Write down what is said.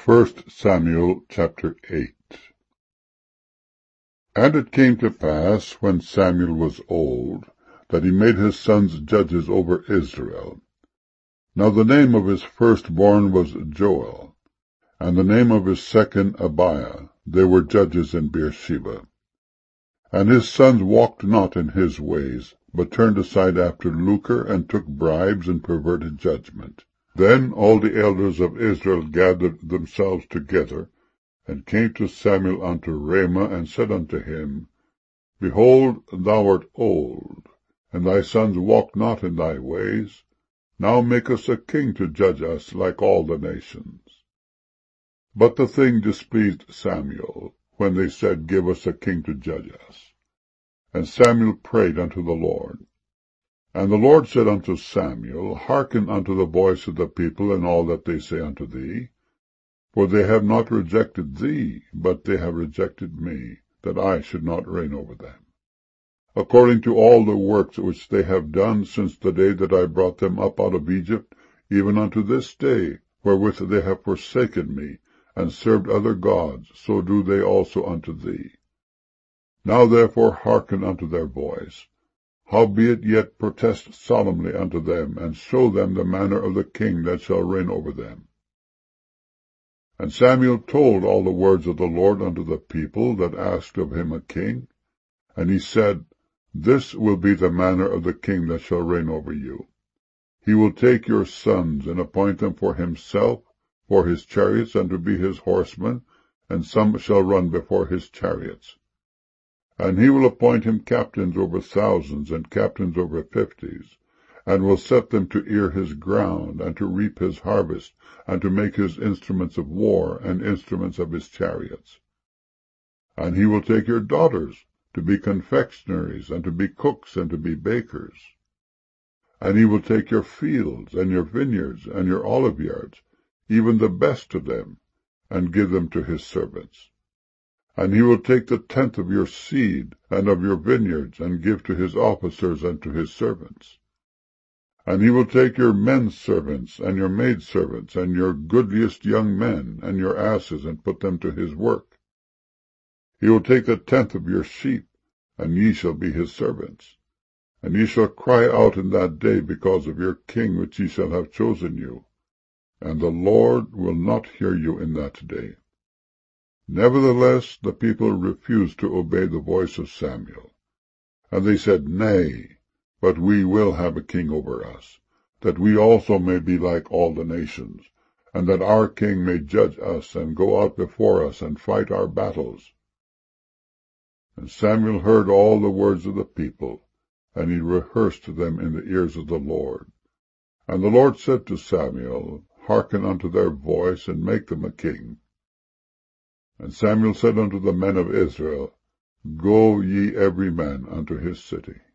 1 Samuel chapter 8. And it came to pass, when Samuel was old, that he made his sons judges over Israel. Now the name of his firstborn was Joel, and the name of his second Abiah. They were judges in Beersheba. And his sons walked not in his ways, but turned aside after lucre, and took bribes, and perverted judgment. Then all the elders of Israel gathered themselves together, and came to Samuel unto Ramah, and said unto him, Behold, thou art old, and thy sons walk not in thy ways. Now make us a king to judge us like all the nations. But the thing displeased Samuel, when they said, Give us a king to judge us. And Samuel prayed unto the Lord. And the Lord said unto Samuel, Hearken unto the voice of the people in all that they say unto thee. For they have not rejected thee, but they have rejected me, that I should not reign over them. According to all the works which they have done since the day that I brought them up out of Egypt, even unto this day, wherewith they have forsaken me, and served other gods, so do they also unto thee. Now therefore hearken unto their voice. Howbeit yet protest solemnly unto them, and show them the manner of the king that shall reign over them. And Samuel told all the words of the Lord unto the people that asked of him a king. And he said, This will be the manner of the king that shall reign over you. He will take your sons, and appoint them for himself, for his chariots, and to be his horsemen, and some shall run before his chariots. And he will appoint him captains over thousands, and captains over fifties, and will set them to ear his ground, and to reap his harvest, and to make his instruments of war, and instruments of his chariots. And he will take your daughters to be confectionaries, and to be cooks, and to be bakers. And he will take your fields, and your vineyards, and your olive yards, even the best of them, and give them to his servants. And he will take the tenth of your seed, and of your vineyards, and give to his officers and to his servants. And he will take your men servants, and your maidservants, and your goodliest young men, and your asses, and put them to his work. He will take the tenth of your sheep, and ye shall be his servants. And ye shall cry out in that day because of your king which ye shall have chosen you. And the Lord will not hear you in that day. Nevertheless the people refused to obey the voice of Samuel. And they said, Nay, but we will have a king over us, that we also may be like all the nations, and that our king may judge us, and go out before us, and fight our battles. And Samuel heard all the words of the people, and he rehearsed them in the ears of the Lord. And the Lord said to Samuel, Hearken unto their voice, and make them a king. And Samuel said unto the men of Israel, Go ye every man unto his city.